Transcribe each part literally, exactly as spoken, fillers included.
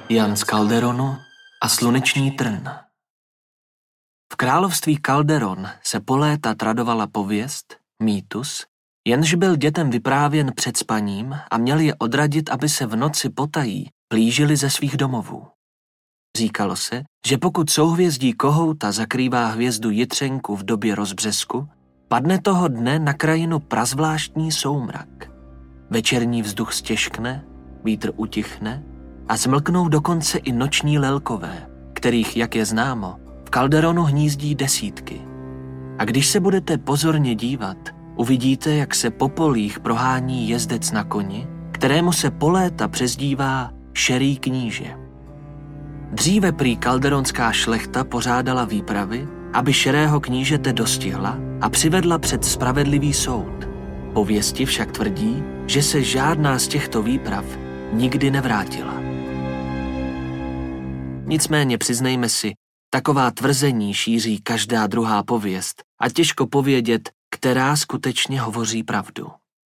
Jan z Calderonu a sluneční trn. V království Calderon se po léta tradovala pověst, mýtus, jenž byl dětem vyprávěn před spaním a měl je odradit, aby se v noci potají plížili ze svých domovů. Říkalo se, že pokud souhvězdí kohouta zakrývá hvězdu jitřenku v době rozbřesku, padne toho dne na krajinu prazvláštní soumrak. Večerní vzduch stěžkne, vítr utichne a zmlknou dokonce i noční lelkové, kterých, jak je známo, v Calderonu hnízdí desítky. A když se budete pozorně dívat, uvidíte, jak se po polích prohání jezdec na koni, kterému se po léta přezdívá Šerý kníže. Dříve prý kalderonská šlechta pořádala výpravy, aby Šerého knížete dostihla a přivedla před spravedlivý soud. Pověsti však tvrdí, že se žádná z těchto výprav nikdy nevrátila. Nicméně přiznejme si, taková tvrzení šíří každá druhá pověst a těžko povědět, která skutečně hovoří pravdu.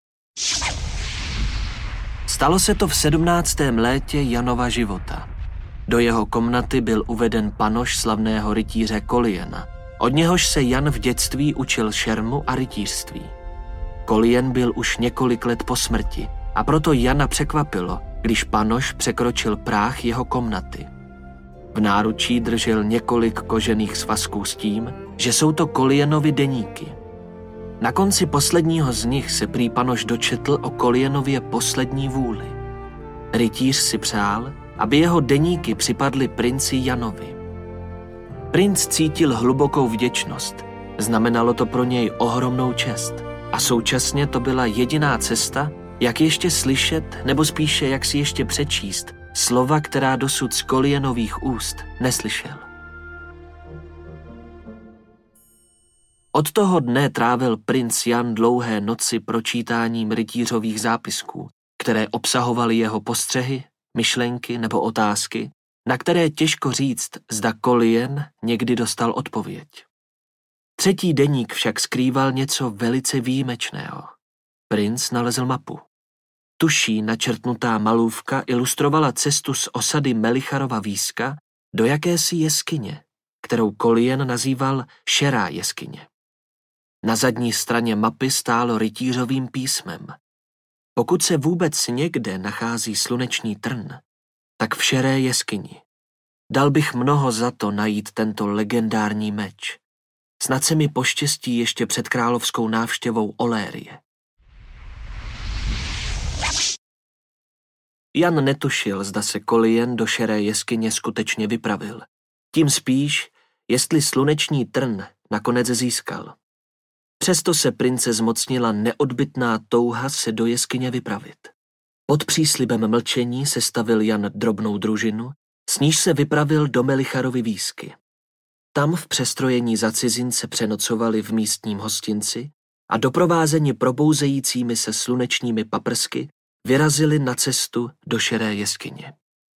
Stalo se to v sedmnáctém létě Janova života. Do jeho komnaty byl uveden panoš slavného rytíře Koliena. Od něhož se Jan v dětství učil šermu a rytířství. Kolien byl už několik let po smrti a proto Jana překvapilo, když panoš překročil práh jeho komnaty. V náručí držel několik kožených svazků s tím, že jsou to Kolienovy deníky. Na konci posledního z nich se prý panoš dočetl o Kolienově poslední vůli. Rytíř si přál, aby jeho deníky připadly princi Janovi. Princ cítil hlubokou vděčnost, znamenalo to pro něj ohromnou čest a současně to byla jediná cesta, jak ještě slyšet, nebo spíše jak si ještě přečíst, slova, která dosud z Kolienových úst neslyšel. Od toho dne trávil princ Jan dlouhé noci pročítáním rytířových zápisků, které obsahovaly jeho postřehy, myšlenky nebo otázky, na které těžko říct, zda Kolien někdy dostal odpověď. Třetí deník však skrýval něco velice výjimečného. Princ nalezl mapu. Tuší načrtnutá malůvka ilustrovala cestu z osady Melicharova Výska do jakési jeskyně, kterou Kolien nazýval Šerá jeskyně. Na zadní straně mapy stálo rytířovým písmem. Pokud se vůbec někde nachází sluneční trn, tak v Šeré jeskyni. Dal bych mnoho za to najít tento legendární meč. Snad se mi poštěstí ještě před královskou návštěvou Olérie. Jan netušil, zda se Kolien do Šeré jeskyně skutečně vypravil. Tím spíš, jestli sluneční trn nakonec získal. Přesto se prince zmocnila neodbytná touha se do jeskyně vypravit. Pod příslibem mlčení sestavil Jan drobnou družinu, s níž se vypravil do Melicharovy Výsky. Tam v přestrojení za cizince přenocovali v místním hostinci a doprovázeni probouzejícími se slunečními paprsky vyrazili na cestu do Šeré jeskyně.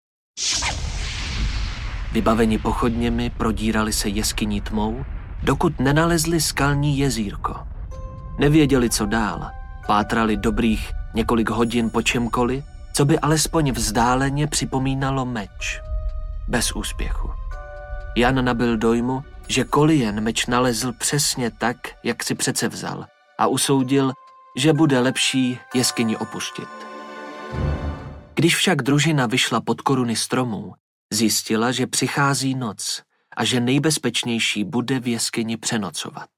Vybaveni pochodněmi prodírali se jeskyní tmou, dokud nenalezli skalní jezírko. Nevěděli, co dál, pátrali dobrých několik hodin po čemkoliv, co by alespoň vzdáleně připomínalo meč. Bez úspěchu. Jan nabyl dojmu, že Kolien meč nalezl přesně tak, jak si předsevzal, a usoudil, že bude lepší jeskyni opustit. Když však družina vyšla pod koruny stromů, zjistila, že přichází noc a že nejbezpečnější bude v jeskyni přenocovat.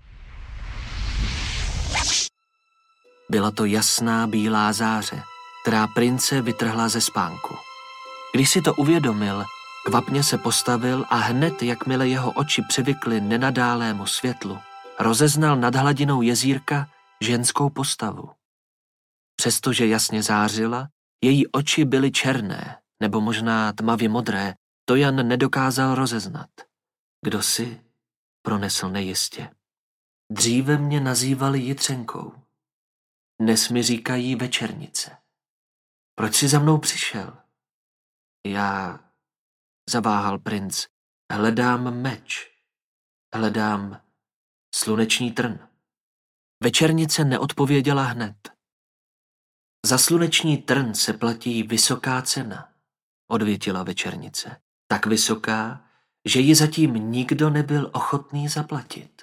Byla to jasná bílá záře, která prince vytrhla ze spánku. Když si to uvědomil, kvapně se postavil a hned, jakmile jeho oči přivykly nenadálému světlu, rozeznal nad hladinou jezírka ženskou postavu. Přestože jasně zářila, její oči byly černé, nebo možná tmavě modré, to Jan nedokázal rozeznat. Kdo jsi? Pronesl nejistě. Dříve mě nazývali Jitřenkou. Dnes mi říkají Večernice. Proč jsi za mnou přišel? Já, zaváhal princ, hledám meč. Hledám sluneční trn. Večernice neodpověděla hned. Za sluneční trn se platí vysoká cena. odvětila večernice. Tak vysoká, že ji zatím nikdo nebyl ochotný zaplatit.